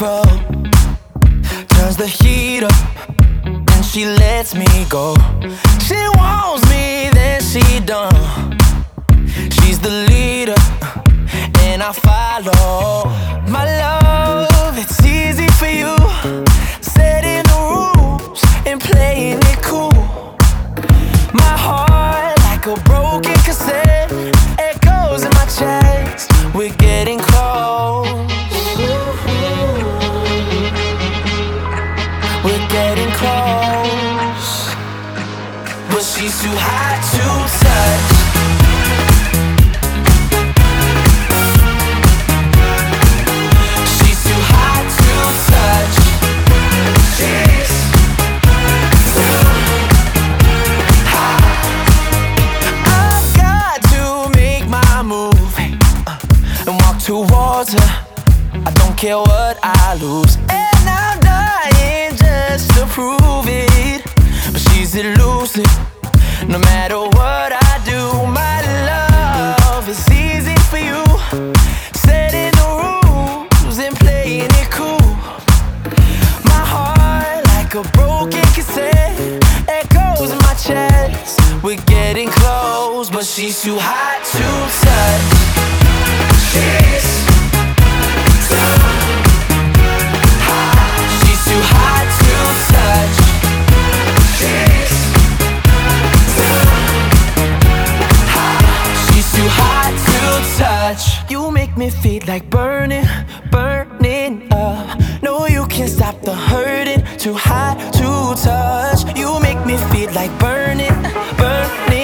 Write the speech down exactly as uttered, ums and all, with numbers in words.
control. Turns the heat up and she lets me go. She wants me, then she done. She's the leader and I follow. My love, it's easy for you, setting the rules and playing it cool. My heart like a broken cassette, echoes in my chest. We're getting close. We're getting close, but she's too hot to touch. She's too hot to touch. She's too hot. I've got to make my move and walk towards her. I don't care what I lose, and I'm dying just to prove it. But she's elusive, no matter what I do. My love is easy for you, setting the rules and playing it cool. My heart like a broken cassette, echoes in my chest. We're getting close, but she's too hot to touch. She's too hot. She's too hot to touch. She's too hot. She's too hot to touch. You make me feel like burning, burning up. No, you can't stop the hurting. Too hot to touch. You make me feel like burning, burning